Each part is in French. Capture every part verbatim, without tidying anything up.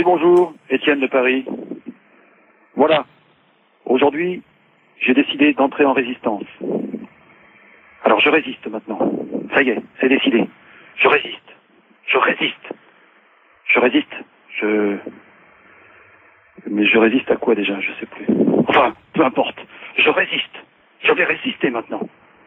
Oui, bonjour, Étienne de Paris. Voilà, aujourd'hui, j'ai décidé d'entrer en résistance. Alors je résiste maintenant. Ça y est, c'est décidé. Je résiste. Je résiste. Je résiste. Je... Mais je résiste à quoi déjà? Je sais plus. Enfin, peu importe. Je résiste. Je vais résister maintenant.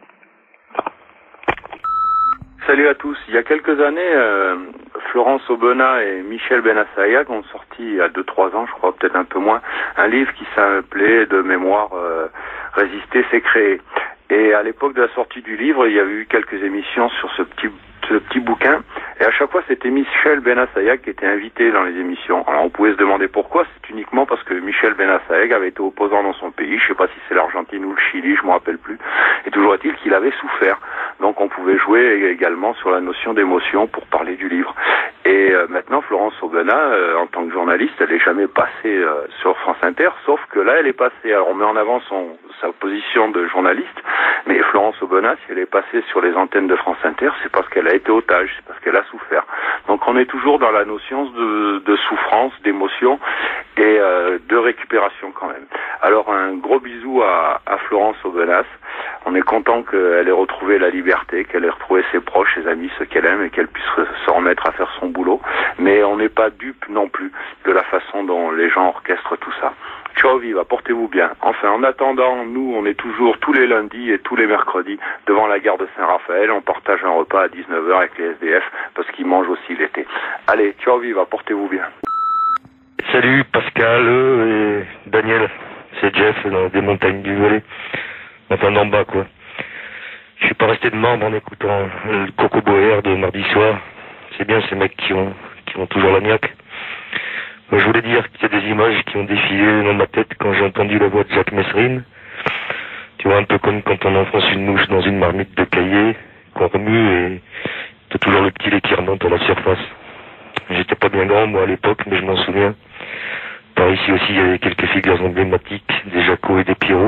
Salut à tous. Il y a quelques années, euh, Florence Aubenas et Michel Benassayac ont sorti, il y a deux trois ans, je crois, peut-être un peu moins, un livre qui s'appelait de mémoire euh, « Résister, c'est créer ». Et à l'époque de la sortie du livre, il y a eu quelques émissions sur ce petit ce petit bouquin, et à chaque fois c'était Michel Benassayac qui était invité dans les émissions. Alors on pouvait se demander pourquoi, c'est uniquement parce que Michel Benassayac avait été opposant dans son pays, je sais pas si c'est l'Argentine ou le Chili, je me rappelle plus, et toujours est-il qu'il avait souffert. Donc on pouvait jouer également sur la notion d'émotion pour parler du livre. Et euh, maintenant Florence Aubenas, euh, en tant que journaliste, elle n'est jamais passée euh, sur France Inter, sauf que là elle est passée. Alors on met en avant son sa position de journaliste, mais Florence Aubenas, si elle est passée sur les antennes de France Inter, c'est parce qu'elle a été otage, c'est parce qu'elle a souffert. Donc on est toujours dans la notion de, de souffrance, d'émotion et euh, de récupération quand même. Alors un gros bisou à, à Florence Aubenas. On est content qu'elle ait retrouvé la liberté, qu'elle ait retrouvé ses proches, ses amis, ceux qu'elle aime, et qu'elle puisse se remettre à faire son boulot. Mais on n'est pas dupe non plus de la façon dont les gens orchestrent tout ça. Ciao viva, portez-vous bien. Enfin, en attendant, nous, on est toujours tous les lundis et tous les mercredis devant la gare de Saint-Raphaël. On partage un repas à dix-neuf heures avec les S D F parce qu'ils mangent aussi l'été. Allez, ciao viva, portez-vous bien. Salut Pascal et Daniel, c'est Jeff dans des montagnes du Valais. Enfin d'en bas quoi. Je suis pas resté de membre en écoutant le Coco Boer de mardi soir. C'est bien ces mecs qui ont qui ont toujours la niaque. Je voulais dire qu'il y a des images qui ont défilé dans ma tête quand j'ai entendu la voix de Jacques Messrine. Tu vois, un peu comme quand on enfonce une mouche dans une marmite de cahier, qu'on remue et t'as toujours le petit lait qui remonte à la surface. J'étais pas bien grand moi à l'époque, mais je m'en souviens. Par ici aussi il y avait quelques figures emblématiques, des Jaco et des Pierrot,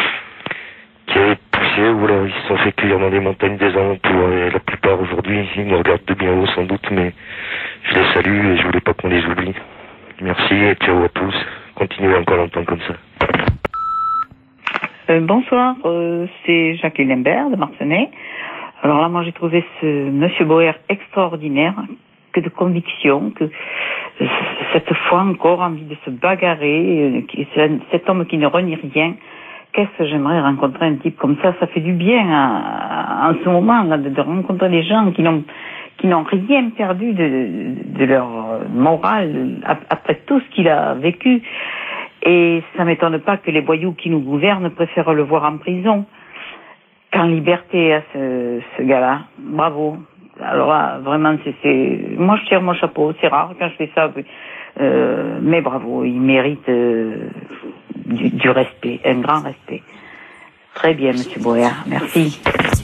qui avaient poussé ou alors ils se sont fait cuire dans des montagnes des alentours. Et la plupart aujourd'hui, ils nous regardent de bien haut sans doute, mais je les salue et je voulais pas qu'on les oublie. Merci et ciao à tous. Continuez encore longtemps comme ça. Euh, bonsoir, euh, c'est Jacqueline Lambert de Marcenay. Alors là, moi j'ai trouvé ce Monsieur Boer extraordinaire, que de conviction, que euh, cette fois encore envie de se bagarrer, euh, cet homme qui ne renie rien. Qu'est-ce que j'aimerais rencontrer un type comme ça, ça fait du bien à, à, en ce moment là, de, de rencontrer des gens qui n'ont qui n'ont rien perdu de, de leur morale après tout ce qu'il a vécu. Et ça m'étonne pas que les voyous qui nous gouvernent préfèrent le voir en prison qu'en liberté à ce, ce gars-là. Bravo. Alors là, vraiment, c'est, c'est... moi je tire mon chapeau. C'est rare quand je fais ça, euh, mais bravo, il mérite euh, du, du respect, un grand respect. Très bien, Monsieur Boer. Merci.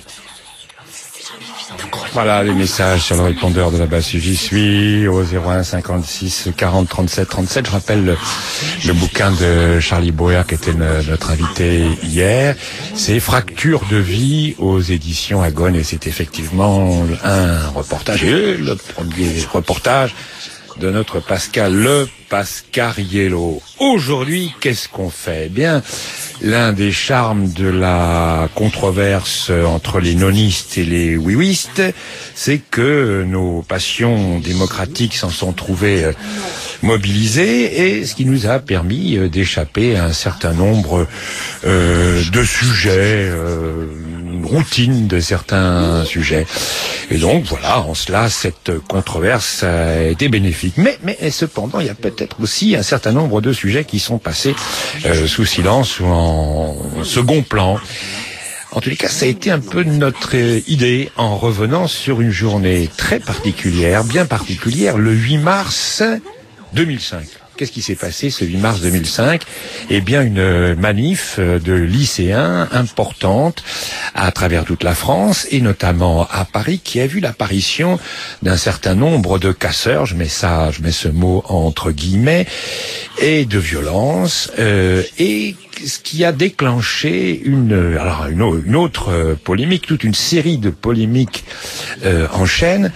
Voilà les messages sur le répondeur de la base J'y suis au zéro un cinquante-six quarante trente-sept trente-sept. Je rappelle le, le bouquin de Charlie Boer qui était ne, notre invité hier. C'est Fracture de vie aux éditions Agone et c'est effectivement un reportage, et le premier reportage de notre Pascal Le Pascariello. Aujourd'hui, qu'est-ce qu'on fait? Eh bien, l'un des charmes de la controverse entre les nonistes et les oui-wistes, c'est que nos passions démocratiques s'en sont trouvées euh, mobilisées, et ce qui nous a permis euh, d'échapper à un certain nombre euh, de sujets, euh, routine de certains sujets. Et donc voilà, en cela, cette controverse a été bénéfique. Mais, mais cependant, il y a peut-être aussi un certain nombre de sujets qui sont passés euh, sous silence ou en second plan. En tous les cas, ça a été un peu notre idée en revenant sur une journée très particulière, bien particulière, le huit mars deux mille cinq. Qu'est-ce qui s'est passé ce huit mars deux mille cinq? Eh bien, une manif de lycéens importante à travers toute la France et notamment à Paris qui a vu l'apparition d'un certain nombre de casseurs, je mets ça, je mets ce mot entre guillemets, et de violence, euh, et ce qui a déclenché une, alors une, une autre polémique, toute une série de polémiques euh, en chaîne,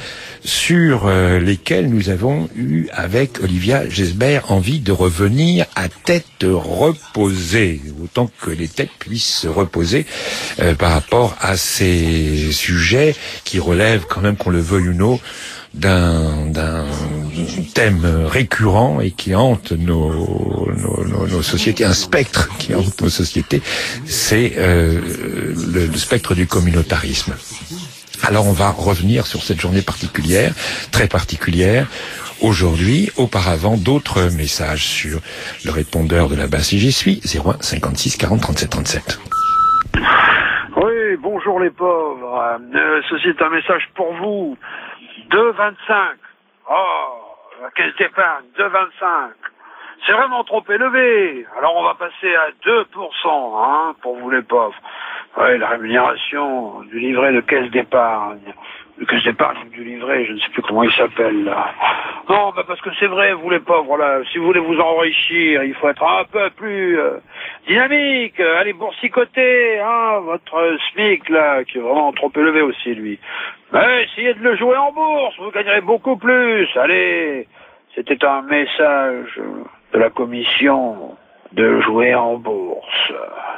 sur euh, lesquels nous avons eu avec Olivia Gesbert envie de revenir à tête reposée, autant que les têtes puissent se reposer euh, par rapport à ces sujets qui relèvent quand même, qu'on le veuille ou non, d'un d'un thème récurrent et qui hante nos nos, nos, nos sociétés, un spectre qui hante nos sociétés, c'est euh, le, le spectre du communautarisme. Alors on va revenir sur cette journée particulière, très particulière. Aujourd'hui, auparavant, d'autres messages sur le répondeur de la base si j'y suis, zéro un cinquante-six quarante trente-sept trente-sept. Oui, bonjour les pauvres. Euh, ceci est un message pour vous. deux virgule vingt-cinq. Oh, la caisse d'épargne, deux virgule vingt-cinq. C'est vraiment trop élevé. Alors on va passer à deux pour cent, hein, pour vous les pauvres. Oui, la rémunération du livret de caisse d'épargne. De caisse d'épargne ou du livret, je ne sais plus comment il s'appelle, là. Non, bah parce que c'est vrai, vous les pauvres, là, si vous voulez vous enrichir, il faut être un peu plus euh, dynamique. Allez boursicoter, hein, votre SMIC, là, qui est vraiment trop élevé aussi, lui. Mais essayez de le jouer en bourse, vous gagnerez beaucoup plus. Allez, c'était un message de la commission de jouer en bourse.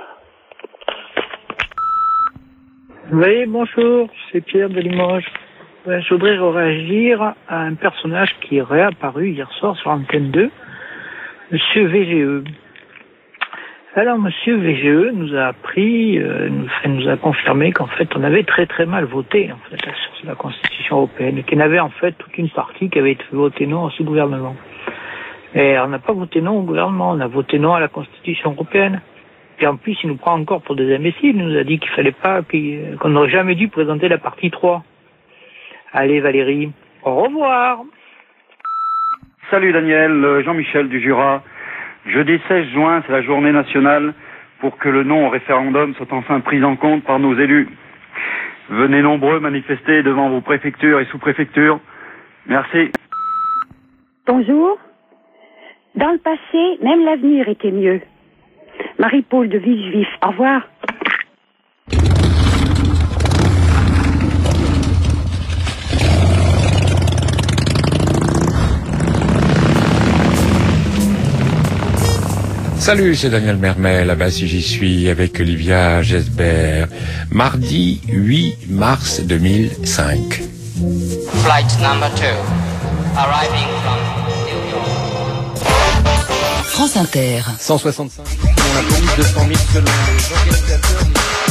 Oui, bonjour, c'est Pierre de Limoges. Euh, je voudrais réagir à un personnage qui est réapparu hier soir sur Antenne deux, Monsieur V G E. Alors, Monsieur V G E nous a appris, euh, nous, nous a confirmé qu'en fait, on avait très très mal voté en fait sur la Constitution européenne, et qu'il y en avait en fait toute une partie qui avait été votée non à ce gouvernement. Et on n'a pas voté non au gouvernement, on a voté non à la Constitution européenne. Et en plus, il nous prend encore pour des imbéciles. Il nous a dit qu'il fallait pas, qu'on n'aurait jamais dû présenter la partie trois. Allez, Valérie, au revoir. Salut Daniel, Jean-Michel du Jura. Jeudi seize juin, c'est la journée nationale pour que le non au référendum soit enfin pris en compte par nos élus. Venez nombreux manifester devant vos préfectures et sous-préfectures. Merci. Bonjour. Dans le passé, même l'avenir était mieux. Marie-Paul de Villejuif, au revoir. Salut, c'est Daniel Mermet, là-bas si j'y suis, avec Olivia Gesbert. Mardi huit mars deux mille cinq. Flight number two, arriving from New York. France Inter. cent soixante-cinq. On a promis deux cent mille selon les organisateurs.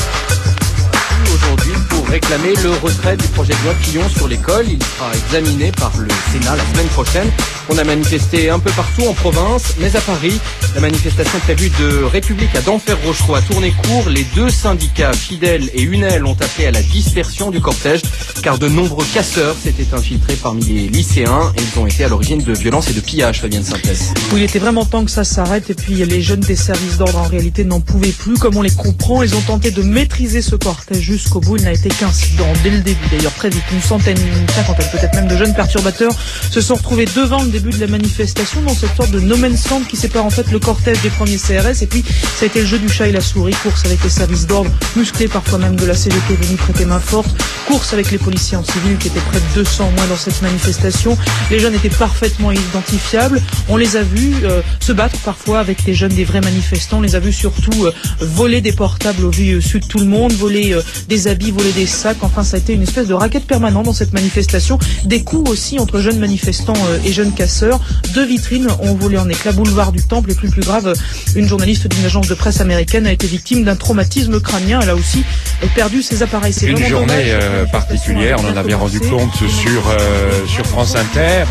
Aujourd'hui pour réclamer le retrait du projet de loi Fillon sur l'école. Il sera examiné par le Sénat la semaine prochaine. On a manifesté un peu partout en province, mais à Paris, la manifestation prévue de République à Denfert-Rochereau a tourné court. Les deux syndicats, Fidèle et Unel, ont appelé à la dispersion du cortège, car de nombreux casseurs s'étaient infiltrés parmi les lycéens et ils ont été à l'origine de violences et de pillages, Fabienne Synthèse. Oui, il était vraiment temps que ça s'arrête, et puis les jeunes des services d'ordre en réalité n'en pouvaient plus, comme on les comprend. Ils ont tenté de maîtriser ce cortège jusqu'au bout. Il n'a été qu'incident dès le début. D'ailleurs, très vite, une centaine, une cinquantaine, peut-être même de jeunes perturbateurs se sont retrouvés devant le début de la manifestation, dans cette sorte de no man's land qui sépare en fait le cortège des premiers C R S. Et puis, ça a été le jeu du chat et la souris, course avec les services d'ordre, musclés parfois même de la C G T venus prêter main forte, course avec les policiers en civil qui étaient près de deux cents au moins dans cette manifestation. Les jeunes étaient parfaitement identifiables. On les a vus euh, se battre parfois avec des jeunes, des vrais manifestants. On les a vus surtout euh, voler des portables au vu su de tout le monde, voler euh, des habits, voler des sacs. Enfin, ça a été une espèce de raquette permanente dans cette manifestation. Des coups aussi entre jeunes manifestants euh, et jeunes casseurs. Deux vitrines ont volé en éclats, boulevard du Temple, et plus plus grave, une journaliste d'une agence de presse américaine a été victime d'un traumatisme crânien. Elle a aussi perdu ses appareils. C'est une journée euh, particulière, on en avait rendu compte sur euh, sur France Inter.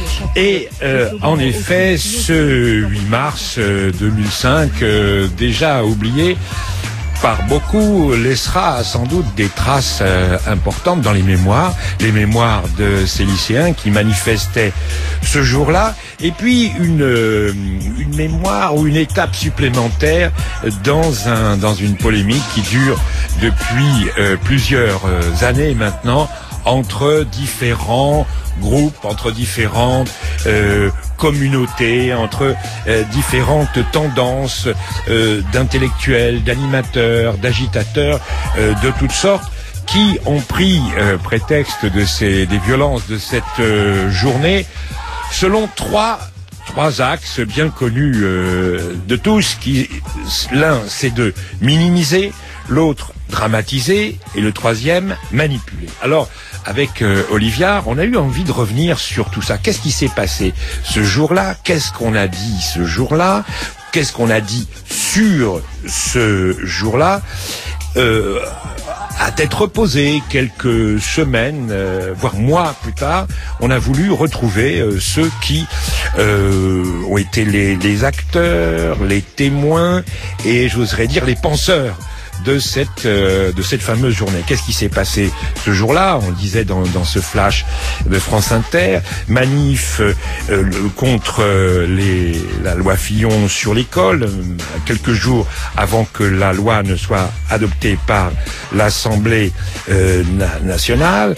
Et euh, en effet, ce huit mars euh, deux mille cinq, euh, déjà oublié par beaucoup, laissera sans doute des traces euh, importantes dans les mémoires, les mémoires de ces lycéens qui manifestaient ce jour-là, et puis une euh, une mémoire ou une étape supplémentaire dans un dans une polémique qui dure depuis euh, plusieurs euh, années maintenant entre différents groupes, entre différentes euh, communautés, entre euh, différentes tendances euh, d'intellectuels, d'animateurs, d'agitateurs euh, de toutes sortes, qui ont pris euh, prétexte de ces des violences de cette euh, journée selon trois trois axes bien connus euh, de tous. Qui l'un c'est de minimiser, l'autre dramatiser et le troisième manipuler. Alors avec euh, Olivia, on a eu envie de revenir sur tout ça. Qu'est-ce qui s'est passé ce jour-là? Qu'est-ce qu'on a dit ce jour-là? Qu'est-ce qu'on a dit sur ce jour-là? Euh, à tête reposée, quelques semaines, euh, voire mois plus tard, on a voulu retrouver euh, ceux qui euh, ont été les, les acteurs, les témoins et j'oserais dire les penseurs de cette euh, de cette fameuse journée. Qu'est-ce qui s'est passé ce jour-là? On le disait dans dans ce flash de France Inter, manif euh, le, contre euh, les la loi Fillon sur l'école, euh, quelques jours avant que la loi ne soit adoptée par l'Assemblée euh, na- nationale.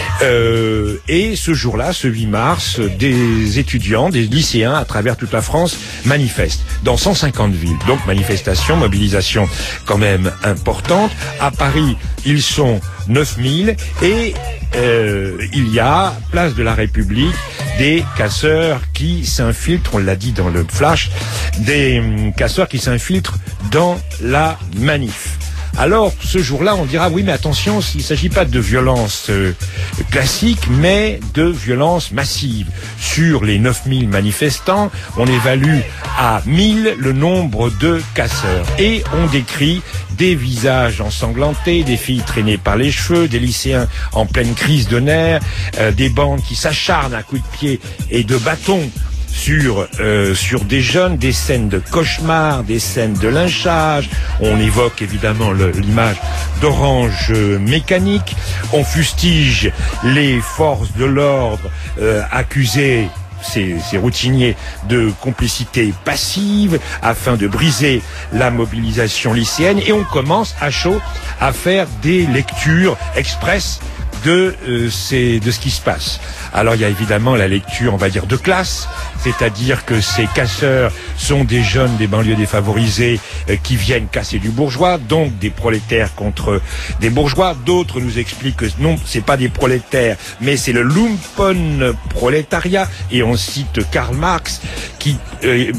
Euh, et ce jour-là, ce huit mars, des étudiants, des lycéens à travers toute la France manifestent dans cent cinquante villes. Donc manifestation, mobilisation quand même importante. À Paris, ils sont neuf mille et euh, il y a, place de la République, des casseurs qui s'infiltrent, on l'a dit dans le flash, des hum, casseurs qui s'infiltrent dans la manif. Alors, ce jour-là, on dira, oui, mais attention, il ne s'agit pas de violence euh, classique, mais de violence massive. Sur les neuf mille manifestants, on évalue à mille le nombre de casseurs. Et on décrit des visages ensanglantés, des filles traînées par les cheveux, des lycéens en pleine crise de nerfs, euh, des bandes qui s'acharnent à coups de pied et de bâton sur euh, sur des jeunes, des scènes de cauchemar, des scènes de lynchage. On évoque évidemment le, l'image d'Orange euh, Mécanique. On fustige les forces de l'ordre euh, accusées, ces, ces routiniers, de complicité passive afin de briser la mobilisation lycéenne. Et on commence à chaud à faire des lectures express de euh, ces, de ce qui se passe. Alors il y a évidemment la lecture, on va dire, de classe, c'est-à-dire que ces casseurs sont des jeunes des banlieues défavorisées euh, qui viennent casser du bourgeois, donc des prolétaires contre des bourgeois. D'autres nous expliquent que non, c'est pas des prolétaires, mais c'est le lumpen prolétariat. Et on cite Karl Marx qui euh,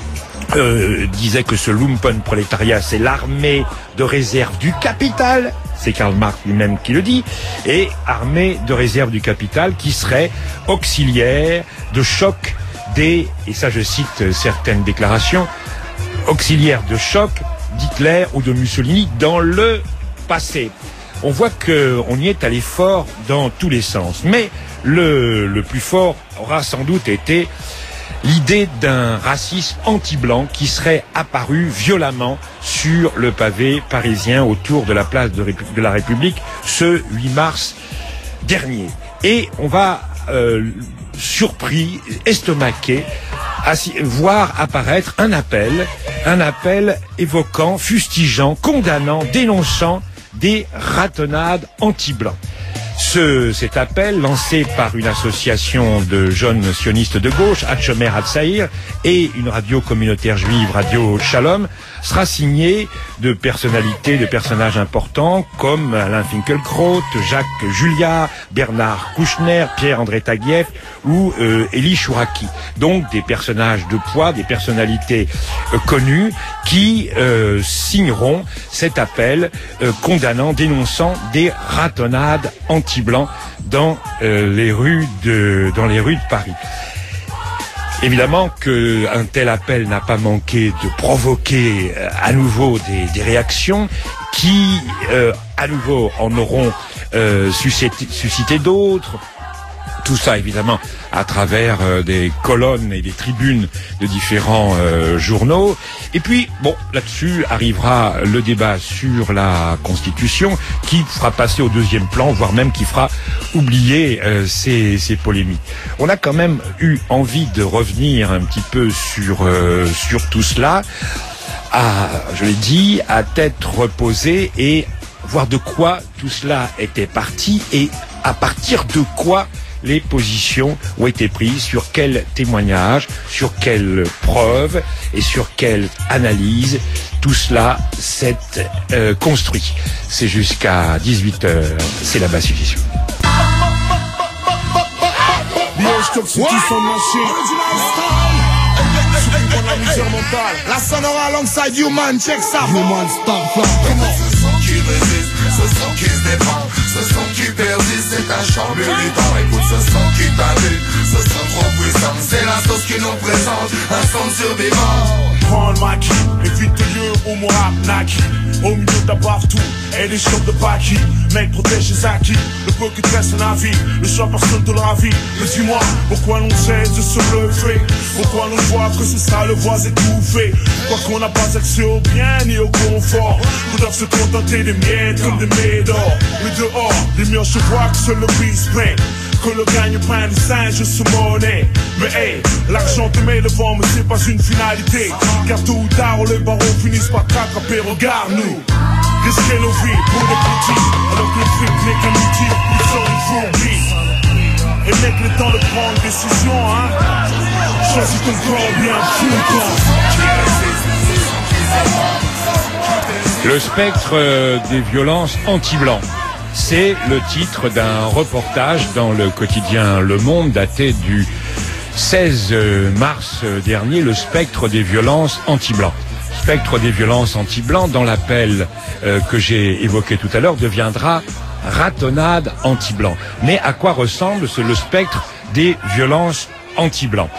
euh, disait que ce lumpen prolétariat, c'est l'armée de réserve du capital. C'est Karl Marx lui-même qui le dit, et armée de réserve du capital qui serait auxiliaire de choc des, et ça je cite certaines déclarations, auxiliaire de choc d'Hitler ou de Mussolini dans le passé. On voit qu'on y est allé fort dans tous les sens, mais le, le plus fort aura sans doute été l'idée d'un racisme anti-blanc qui serait apparu violemment sur le pavé parisien autour de la place de, Répu- de la République ce huit mars dernier. Et on va, euh, surpris, estomaqué, assi- voir apparaître un appel, un appel évoquant, fustigeant, condamnant, dénonçant des ratonnades anti-blancs. Ce, cet appel, lancé par une association de jeunes sionistes de gauche, Hatchomer Hatzaïr, et une radio communautaire juive, Radio Shalom, sera signé de personnalités, de personnages importants comme Alain Finkielkraut, Jacques Julliard, Bernard Kouchner, Pierre-André Taguieff ou euh, Élie Chouraki. Donc des personnages de poids, des personnalités euh, connues qui euh, signeront cet appel euh, condamnant, dénonçant des ratonnades anti-blancs dans euh, les rues de dans les rues de Paris. Évidemment qu'un tel appel n'a pas manqué de provoquer euh, à nouveau des, des réactions qui, euh, à nouveau, en auront euh, suscité, suscité d'autres. Tout ça, évidemment, à travers euh, des colonnes et des tribunes de différents euh, journaux. Et puis, bon, là-dessus arrivera le débat sur la Constitution qui fera passer au deuxième plan, voire même qui fera oublier euh, ces, ces polémiques. On a quand même eu envie de revenir un petit peu sur, euh, sur tout cela, à, je l'ai dit, à tête reposée et voir de quoi tout cela était parti et à partir de quoi les positions ont été prises, sur quels témoignages, sur quelles preuves et sur quelle analyse tout tout cela s'est euh, construit. C'est jusqu'à dix-huit heures, c'est la basse suggestion. La sonora alongside Human, check ça. Human Star Plan. Ce son qui résiste, ce son qui se défend, ce son qui persiste, c'est un chant militant. Écoute ce son qui t'habite, ce son trop puissant, c'est la sauce qui nous présente, un son de survivant. Prends le maquis, évite le lieu où mon rap naquit. Au milieu de partout, et les chants de Baki. Mec, protège les acquis, le peu qui te reste un avis. Le choix personne te le ravit. Mais dis-moi, pourquoi l'on cesse de se lever? Pourquoi l'on voit que c'est ça le voix étouffé? Quoi qu'on n'a pas accès au bien ni au confort, qu'on doit se contenter des miettes comme des médors. Mais dehors, les murs je vois que seul le bis pain, que le gagne-pain des singes se monnaie. Mais hey, l'argent te met devant, mais c'est pas une finalité. Car tôt ou tard, les barreaux finissent par t'attraper. Regarde-nous, risquer nos vies pour des petits, alors que le fric n'est qu'un outil, ils sont une fourbi. Et mec, le temps de prendre décision, hein. Choisis ton corps bien fou, Le spectre euh, des violences anti-blancs. C'est le titre d'un reportage dans le quotidien Le Monde daté du seize mars dernier, le spectre des violences anti-blancs. Spectre des violences anti-blancs, dans l'appel euh, que j'ai évoqué tout à l'heure, deviendra ratonnade anti-blanc. Mais à quoi ressemble ce, le spectre des violences anti-blancs?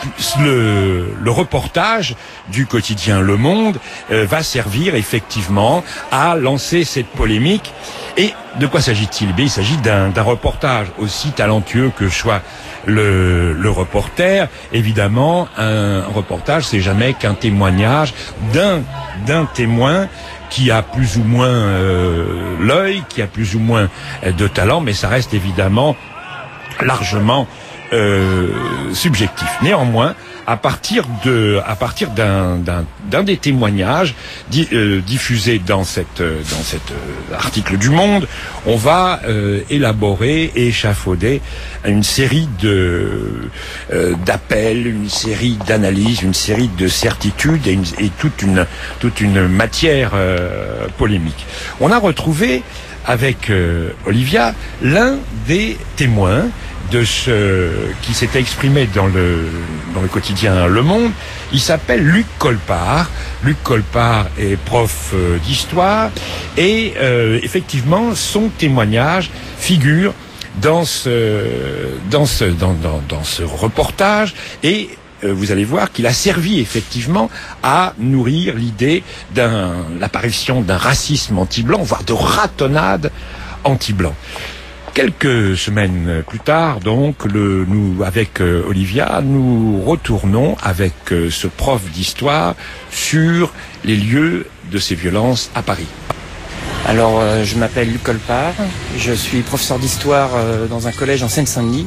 Le, le reportage du quotidien Le Monde euh, va servir effectivement à lancer cette polémique. Et de quoi s'agit-il? Il s'agit d'un, d'un reportage aussi talentueux que soit le, le reporter. Évidemment, un reportage, c'est jamais qu'un témoignage d'un, d'un témoin qui a plus ou moins euh, l'œil, qui a plus ou moins euh, de talent, mais ça reste évidemment largement Euh, subjectif. Néanmoins, à partir de, à partir d'un, d'un, d'un des témoignages di, euh, diffusés dans cette, dans cet euh, article du Monde, on va euh, élaborer et échafauder une série de euh, d'appels, une série d'analyses, une série de certitudes et, une, et toute une toute une matière euh, polémique. On a retrouvé avec euh, Olivia l'un des témoins de ce qui s'était exprimé dans le dans le quotidien Le Monde. Il s'appelle Luc Colpart. Luc Colpart est prof euh, d'histoire et euh, effectivement son témoignage figure dans ce dans ce dans dans, dans ce reportage et euh, vous allez voir qu'il a servi effectivement à nourrir l'idée d'un l'apparition d'un racisme anti-blanc, voire de ratonnade anti-blanc. Quelques semaines plus tard, donc, le, nous, avec euh, Olivia, nous retournons avec euh, ce prof d'histoire sur les lieux de ces violences à Paris. Alors, euh, je m'appelle Luc Colpart, je suis professeur d'histoire euh, dans un collège en Seine-Saint-Denis.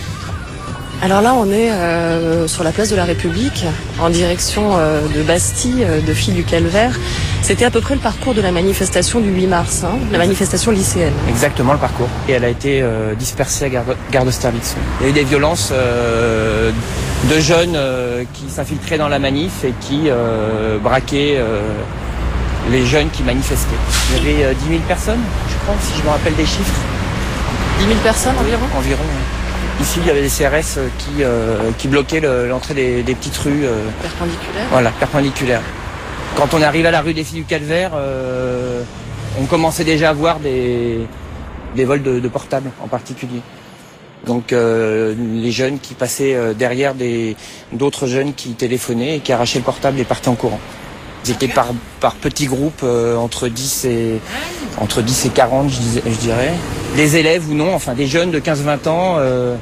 Alors là, on est euh, sur la place de la République, en direction euh, de Bastille, euh, de Filles du Calvaire. C'était à peu près le parcours de la manifestation du huit mars, hein, la manifestation lycéenne. Exactement le parcours. Et elle a été euh, dispersée à Gare, Gare d'Austerlitz. Il y a eu des violences euh, de jeunes euh, qui s'infiltraient dans la manif et qui euh, braquaient euh, les jeunes qui manifestaient. Il y avait euh, dix mille personnes, je crois, si je me rappelle des chiffres. dix mille personnes environ Environ, oui. Ici, il y avait des C R S qui, euh, qui bloquaient le, l'entrée des, des petites rues. Euh, perpendiculaires Voilà, perpendiculaires. Quand on arrive à la rue des Filles du Calvaire, euh, on commençait déjà à voir des, des vols de, de portables en particulier. Donc euh, les jeunes qui passaient derrière des, d'autres jeunes qui téléphonaient et qui arrachaient le portable et partaient en courant. Ils étaient par, par petits groupes, euh, entre dix et entre dix et quarante, je, dis, je dirais. Des élèves ou non, enfin des jeunes de quinze vingt ans. Euh,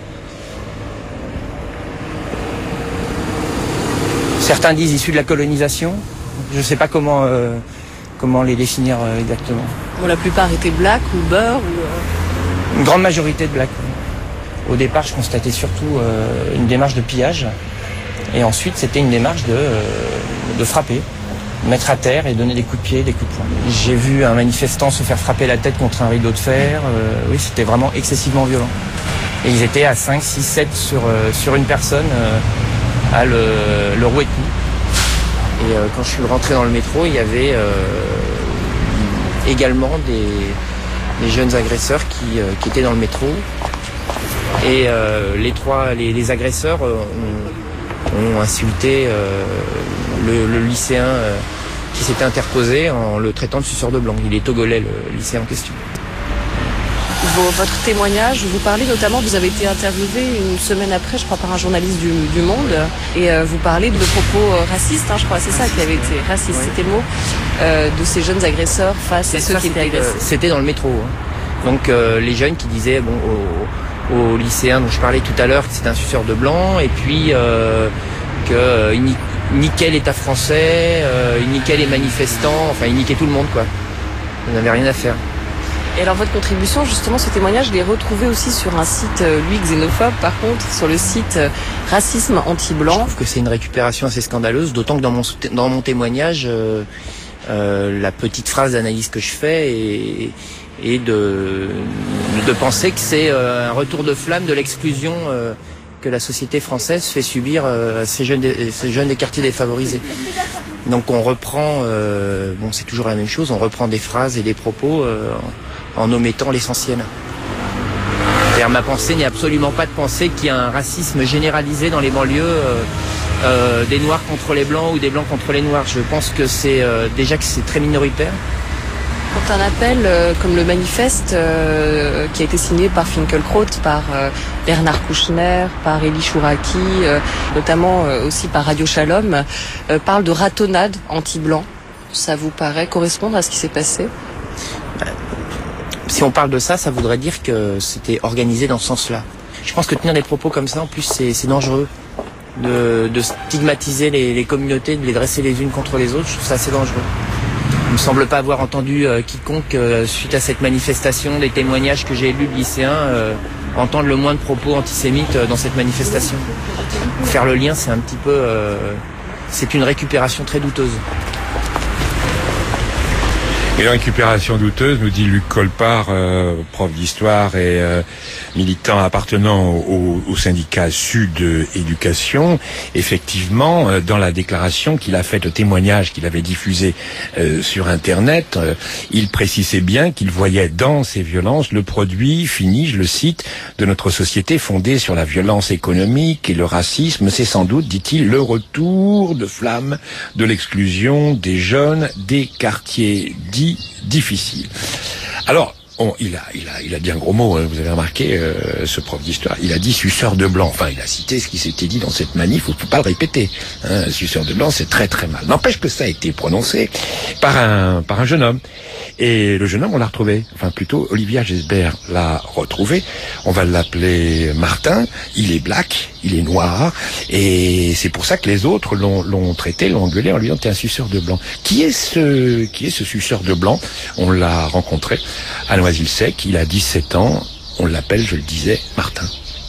certains disent issus de la colonisation. Je ne sais pas comment, euh, comment les définir euh, exactement. Bon, la plupart étaient black ou beurre ou euh... Une grande majorité de black. Au départ, je constatais surtout euh, une démarche de pillage. Et ensuite, c'était une démarche de, euh, de frapper. Mettre à terre et donner des coups de pied, des coups de poing. J'ai vu un manifestant se faire frapper la tête contre un rideau de fer. Euh, oui, c'était vraiment excessivement violent. Et ils étaient à cinq, six, sept sur, euh, sur une personne euh, à le, le rouer de coups. Et euh, quand je suis rentré dans le métro, il y avait euh, également des, des jeunes agresseurs qui, euh, qui étaient dans le métro. Et euh, les trois, les, les agresseurs euh, ont, ont insulté euh, le, le lycéen euh, qui s'était interposé en le traitant de suceur de blanc. Il est togolais, le lycéen en question. Vos, votre témoignage, vous parlez notamment, vous avez été interviewé une semaine après, je crois, par un journaliste du, du Monde, et euh, vous parlez de propos euh, racistes, hein, je crois, c'est ça qui avait été raciste, oui. C'était le mot, euh, de ces jeunes agresseurs face à ceux ça, qui étaient agressés. C'était dans le métro. Hein. Donc euh, les jeunes qui disaient bon, aux, aux lycéens dont je parlais tout à l'heure que c'était un suceur de blanc, et puis euh, que euh, il niquait l'État français, euh, il niquait les manifestants, enfin il niquait tout le monde, quoi. Il n'avait rien à faire. Et alors votre contribution, justement, ce témoignage, je l'ai retrouvé aussi sur un site, euh, lui, xénophobe, par contre, sur le site euh, Racisme Anti-Blanc. Je trouve que c'est une récupération assez scandaleuse, d'autant que dans mon, dans mon témoignage, euh, euh, la petite phrase d'analyse que je fais est, est de, de penser que c'est euh, un retour de flamme de l'exclusion euh, que la société française fait subir euh, à ces jeunes, ces jeunes des quartiers défavorisés. Donc on reprend, euh, bon c'est toujours la même chose, on reprend des phrases et des propos euh, en omettant l'essentiel. C'est-à-dire ma pensée n'est absolument pas de penser qu'il y a un racisme généralisé dans les banlieues, euh, euh, des noirs contre les blancs ou des blancs contre les noirs. Je pense que c'est euh, déjà que c'est très minoritaire. Quand un appel euh, comme le manifeste euh, qui a été signé par Finkielkraut, par euh, Bernard Kouchner, par Elie Chouraki, euh, notamment euh, aussi par Radio Shalom, euh, parle de ratonnade anti-blanc, ça vous paraît correspondre à ce qui s'est passé ? Si on parle de ça, ça voudrait dire que c'était organisé dans ce sens-là. Je pense que tenir des propos comme ça, en plus, c'est, c'est dangereux. De, de stigmatiser les, les communautés, de les dresser les unes contre les autres, je trouve ça assez dangereux. Il me semble pas avoir entendu euh, quiconque, euh, suite à cette manifestation, des témoignages que j'ai lus de lycéens, euh, entendre le moins de propos antisémites euh, dans cette manifestation. Faire le lien, c'est un petit peu... Euh, c'est une récupération très douteuse. Une récupération douteuse, nous dit Luc Colpart, euh, prof d'histoire et euh, militant appartenant au, au syndicat Sud Éducation. Effectivement, euh, dans la déclaration qu'il a faite, au témoignage qu'il avait diffusé euh, sur Internet, euh, il précisait bien qu'il voyait dans ces violences le produit fini, je le cite, de notre société fondée sur la violence économique et le racisme. C'est sans doute, dit-il, le retour de flamme de l'exclusion des jeunes des quartiers dits difficile. Alors, on, il a, il a, il a dit un gros mot. Hein, vous avez remarqué, euh, ce prof d'histoire. Il a dit suceur de blanc. Enfin, il a cité ce qui s'était dit dans cette manif. Il ne faut pas le répéter. Hein, suceur de blanc, c'est très très mal. N'empêche que ça a été prononcé par un, par un jeune homme. Et le jeune homme, on l'a retrouvé. Enfin, plutôt, Olivia Gesbert l'a retrouvé. On va l'appeler Martin. Il est black, il est noir. Et c'est pour ça que les autres l'ont, l'ont traité, l'ont engueulé en lui disant t'es un suceur de blanc. Qui est ce, qui est ce suceur de blanc? On l'a rencontré à Noisy-le-Sec. Il a dix-sept ans. On l'appelle, je le disais, Martin.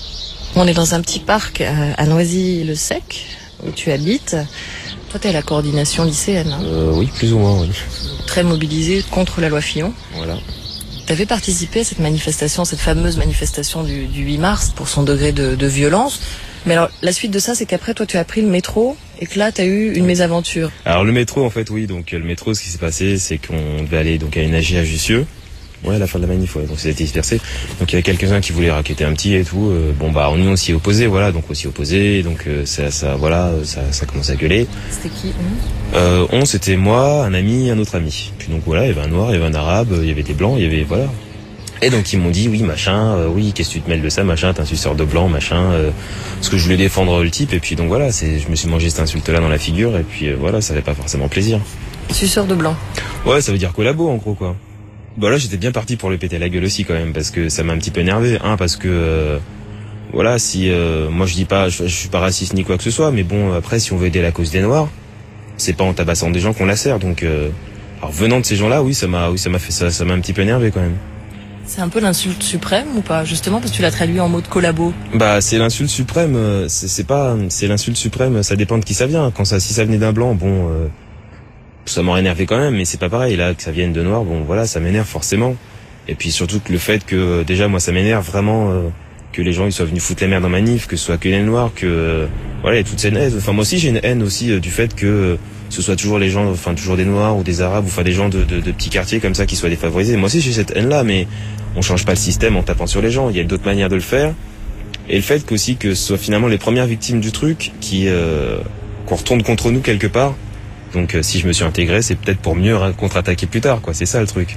On est dans un petit parc à Noisy-le-Sec, où tu habites. Toi, t'es à la coordination lycéenne. Hein. Euh, oui, plus ou moins, oui. Très mobilisé contre la loi Fillon. Voilà. T'avais participé à cette manifestation, cette fameuse manifestation du, du huit mars pour son degré de, de violence. Mais alors, la suite de ça, c'est qu'après, toi, tu as pris le métro et que là, tu as eu une mésaventure. Alors, le métro, en fait, oui. Donc, le métro, ce qui s'est passé, c'est qu'on devait aller donc à une A G à Jussieu. Ouais, à la fin de la manif, ouais. Donc, ça a été dispersé. Donc, il y avait quelques-uns qui voulaient raqueter un petit et tout. Euh, bon, bah, nous, on s'y opposait, voilà. Donc, on s'y opposait. Donc, euh, ça, ça, voilà, ça, ça commençait à gueuler. C'était qui, on euh, On, c'était moi, un ami, un autre ami. Puis, donc, voilà, il y avait un noir, il y avait un arabe, il y avait des blancs, il y avait, voilà. Et donc ils m'ont dit oui machin, euh, oui qu'est-ce que tu te mêles de ça machin, t'es un suceur de blanc machin, euh, parce que je voulais défendre le type et puis donc voilà, c'est, je me suis mangé cette insulte là dans la figure et puis euh, voilà, ça fait pas forcément plaisir. Suceur de blanc. Ouais, ça veut dire collabo en gros quoi. Bah là j'étais bien parti pour le péter la gueule aussi quand même parce que ça m'a un petit peu énervé, un parce que euh, voilà si euh, moi je dis pas, je, je suis pas raciste ni quoi que ce soit, mais bon après si on veut aider la cause des noirs, c'est pas en tabassant des gens qu'on la sert donc euh, alors venant de ces gens là oui ça m'a oui ça m'a fait ça ça m'a un petit peu énervé quand même. C'est un peu l'insulte suprême ou pas, justement, parce que tu l'as traduit en mot de collabo? Bah, c'est l'insulte suprême, c'est, c'est pas, c'est l'insulte suprême, ça dépend de qui ça vient. Quand ça, si ça venait d'un blanc, bon, euh, ça m'aurait énervé quand même, mais c'est pas pareil, là, que ça vienne de noir, bon, voilà, ça m'énerve forcément. Et puis surtout que le fait que, euh, déjà, moi, ça m'énerve vraiment, euh, que les gens, ils soient venus foutre la merde en manif, que ce soit que les noirs, que, euh, voilà, il y a toute cette haine. Enfin, moi aussi, j'ai une haine aussi, euh, du fait que, euh, ce soit toujours les gens, enfin toujours des Noirs ou des Arabes, ou enfin des gens de, de, de petits quartiers comme ça qui soient défavorisés. Moi aussi j'ai cette haine-là, mais on change pas le système en tapant sur les gens. Il y a d'autres manières de le faire. Et le fait qu'aussi que ce soit finalement les premières victimes du truc qui euh, qu'on retourne contre nous quelque part. Donc euh, si je me suis intégré, c'est peut-être pour mieux contre-attaquer plus tard, quoi. C'est ça le truc.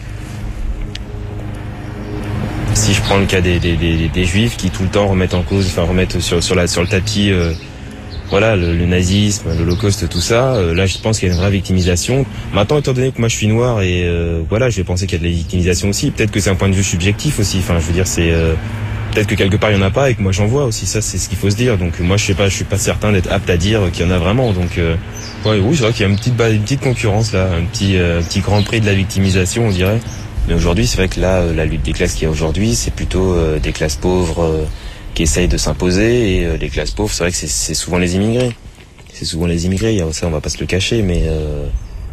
Si je prends le cas des, des, des, des Juifs qui tout le temps remettent en cause, enfin remettent sur, sur, la, sur le tapis, euh, voilà, le, le nazisme, l'Holocauste, tout ça, euh, là je pense qu'il y a une vraie victimisation. Maintenant, étant donné que moi je suis noir et euh, voilà, je vais penser qu'il y a de la victimisation aussi. Peut-être que c'est un point de vue subjectif aussi. Enfin, je veux dire, c'est euh, peut-être que quelque part il y en a pas et que moi j'en vois aussi. Ça, c'est ce qu'il faut se dire. Donc moi, je sais pas, je suis pas certain d'être apte à dire qu'il y en a vraiment. Donc euh, ouais, oui, c'est vrai qu'il y a une petite, une petite concurrence là, un petit, euh, petit grand prix de la victimisation, on dirait. Mais aujourd'hui, c'est vrai que là, la lutte des classes qu'il y a aujourd'hui, c'est plutôt euh, des classes pauvres euh, qui essayent de s'imposer. Et euh, les classes pauvres, c'est vrai que c'est, c'est souvent les immigrés. C'est souvent les immigrés, ça on va pas se le cacher, mais euh,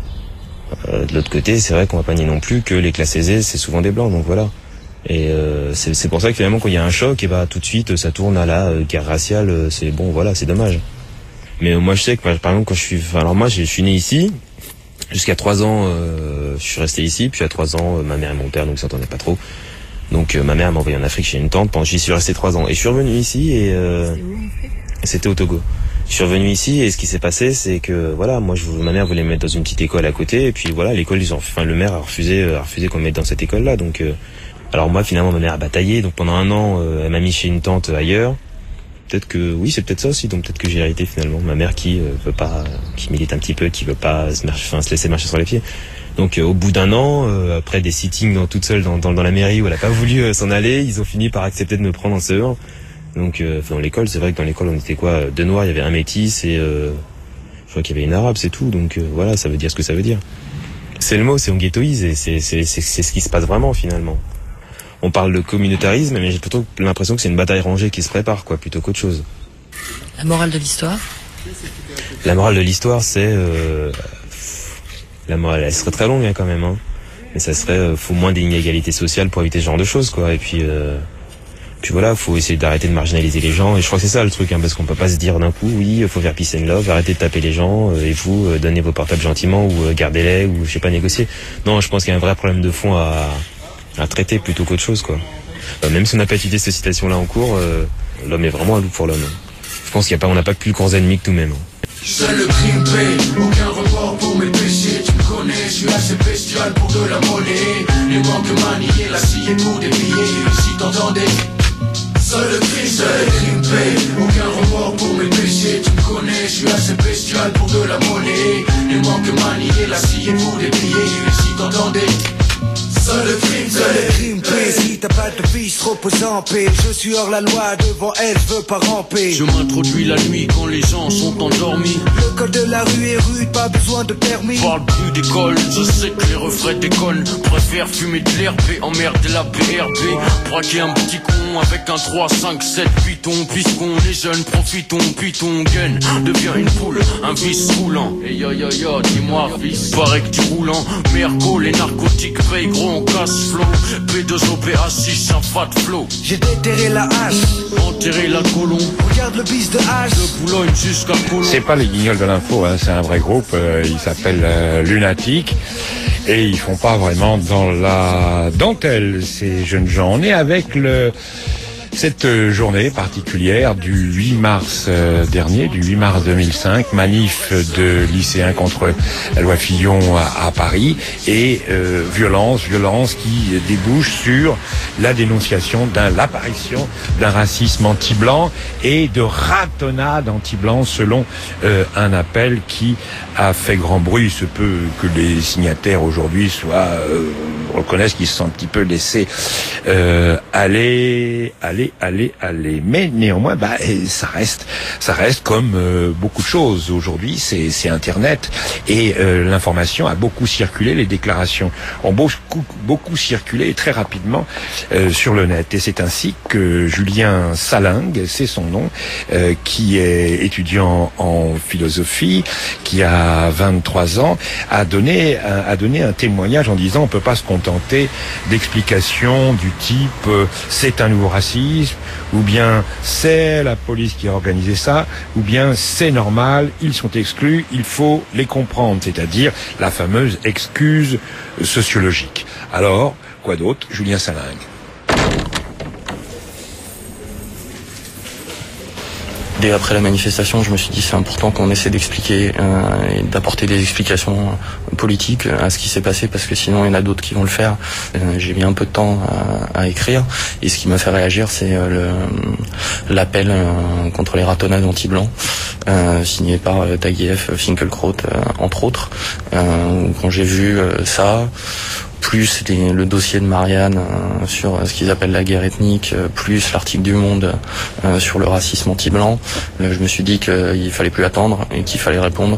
euh, de l'autre côté, c'est vrai qu'on va pas nier non plus que les classes aisées, c'est souvent des blancs, donc voilà. Et euh, c'est, c'est pour ça que finalement, quand il y a un choc, et bah tout de suite, ça tourne à la euh, guerre raciale, euh, c'est bon, voilà, c'est dommage. Mais euh, moi, je sais que, par exemple, quand je suis... Enfin, alors moi, je suis né ici. Jusqu'à trois ans, euh, je suis resté ici. Puis à trois ans, euh, ma mère et mon père, donc s'entendaient pas trop. Donc euh, ma mère m'a envoyé en Afrique chez une tante. Pendant j'y suis resté trois ans. Et je suis revenu ici et euh, c'était au Togo. Je suis revenu ici et ce qui s'est passé, c'est que voilà, moi, je, ma mère voulait me mettre dans une petite école à côté. Et puis voilà, l'école, ils ont, enfin le maire a refusé, a refusé qu'on me mette dans cette école-là. Donc euh, alors moi, finalement, ma mère a bataillé. Donc pendant un an, euh, elle m'a mis chez une tante ailleurs. Peut-être que oui, c'est peut-être ça aussi. Donc peut-être que j'ai hérité finalement ma mère qui euh, veut pas, qui milite un petit peu, qui veut pas se, marcher, enfin, se laisser marcher sur les pieds. Donc euh, au bout d'un an, euh, après des sittings dans, toute seule dans, dans, dans la mairie où elle a pas voulu euh, s'en aller, ils ont fini par accepter de me prendre en C E un. Donc euh, dans l'école, c'est vrai que dans l'école on était quoi, deux noirs, il y avait un métis et euh, je crois qu'il y avait une arabe, c'est tout. Donc euh, voilà, ça veut dire ce que ça veut dire. C'est le mot, c'est on ghettoise et c'est c'est c'est, c'est ce qui se passe vraiment finalement. On parle de communautarisme, mais j'ai plutôt l'impression que c'est une bataille rangée qui se prépare, quoi, plutôt qu'autre chose. La morale de l'histoire ? La morale de l'histoire, c'est... Euh, la morale, elle serait très longue, hein, quand même. Hein. Mais ça serait... Euh, faut moins d'inégalités sociales pour éviter ce genre de choses, quoi. Et puis... Euh, puis voilà, faut essayer d'arrêter de marginaliser les gens. Et je crois que c'est ça le truc, hein, parce qu'on peut pas se dire d'un coup, oui, faut faire peace and love, arrêtez de taper les gens, euh, et vous, euh, donnez vos portables gentiment, ou euh, gardez-les, ou je sais pas, négocier. Non, je pense qu'il y a un vrai problème de fond à... à traiter plutôt qu'autre chose, quoi. Euh, même si on n'a pas étudié cette citation-là en cours, euh, l'homme est vraiment un loup pour l'homme. Je pense qu'il y a pas, on n'a pas plus grands ennemis que nous-mêmes. Seul le crime paie, aucun report pour mes péchés. Tu me connais, je suis assez bestial pour de la monnaie. Les manques maniés, la scie pour des billets. Si t'entendais, seul le crime, seul le crime paie, aucun report pour mes péchés. Tu me connais, je suis assez bestial pour de la monnaie. Les manques maniés, la scie pour des billets. Si t'entendais, seul le crime, seul le crime paie. Si t'as pas de biche, repose en paix. Je suis hors la loi, devant elle, je veux pas ramper. Je m'introduis la nuit quand les gens sont endormis. Le code de la rue est rude, pas besoin de permis. Parle plus d'école, je sais que les refrains déconnent. Préfère fumer de l'herbe et emmerder la P R B. Braquer un petit con avec un trois, cinq, sept python. Puisqu'on est jeunes, profitons, python gaine. Devient une poule, un vice roulant. Et yo yo yo, dis-moi fils, paraît que tu roulant. Merco, les narcotiques payent gros, on casse flow. P deux O P A six, un fat flow. J'ai déterré la hache, enterré la colombe. Regarde le bis de hache, de Boulogne jusqu'à Colombe. C'est pas les guignols de l'info, hein, c'est un vrai groupe. Euh, il s'appelle euh, Lunatic. Et ils font pas vraiment dans la dentelle, ces jeunes gens. On est avec le... cette journée particulière du huit mars dernier, du huit mars deux mille cinq, manif de lycéens contre la loi Fillon à, à Paris et euh, violence, violence qui débouche sur la dénonciation d'un l'apparition d'un racisme anti-blanc et de ratonnade anti-blanc selon euh, un appel qui a fait grand bruit. Il se peut que les signataires aujourd'hui soient euh, reconnaissent qu'ils se sont un petit peu laissés euh, aller, aller, aller, aller. Mais néanmoins, bah, ça reste, ça reste comme euh, beaucoup de choses aujourd'hui. C'est, c'est Internet et euh, l'information a beaucoup circulé. Les déclarations ont beaucoup, beaucoup circulé très rapidement euh, sur le net. Et c'est ainsi que Julien Salingue, c'est son nom, euh, qui est étudiant en philosophie, qui a vingt-trois ans, a donné, a, a donné un témoignage en disant on peut pas se contenter d'explications du type euh, c'est un nouveau racisme. police, ou bien c'est la police qui a organisé ça, ou bien c'est normal, ils sont exclus, il faut les comprendre, c'est-à-dire la fameuse excuse sociologique. Alors, quoi d'autre? Julien Salingue. Dès après la manifestation, je me suis dit c'est important qu'on essaie d'expliquer euh, et d'apporter des explications politiques à ce qui s'est passé, parce que sinon il y en a d'autres qui vont le faire. Euh, j'ai mis un peu de temps à, à écrire, et ce qui m'a fait réagir, c'est euh, le, l'appel euh, contre les ratonnades anti-blancs, euh, signé par euh, Taguieff, Finkielkraut, euh, entre autres. Euh, quand j'ai vu euh, ça, plus les, le dossier de Marianne euh, sur euh, ce qu'ils appellent la guerre ethnique, euh, plus l'article du Monde euh, sur le racisme anti-blanc, euh, je me suis dit qu'il fallait plus attendre et qu'il fallait répondre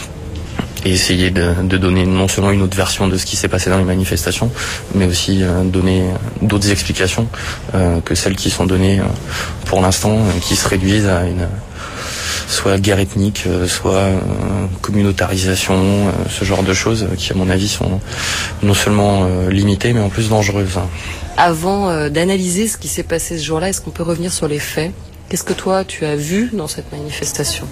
et essayer de, de donner non seulement une autre version de ce qui s'est passé dans les manifestations, mais aussi euh, donner d'autres explications euh, que celles qui sont données euh, pour l'instant, euh, qui se réduisent à une soit guerre ethnique, soit euh, communautarisation, euh, ce genre de choses qui, à mon avis, sont non seulement euh, limitées, mais en plus dangereuses. Avant euh, d'analyser ce qui s'est passé ce jour-là, est-ce qu'on peut revenir sur les faits? Qu'est-ce que toi, tu as vu dans cette manifestation?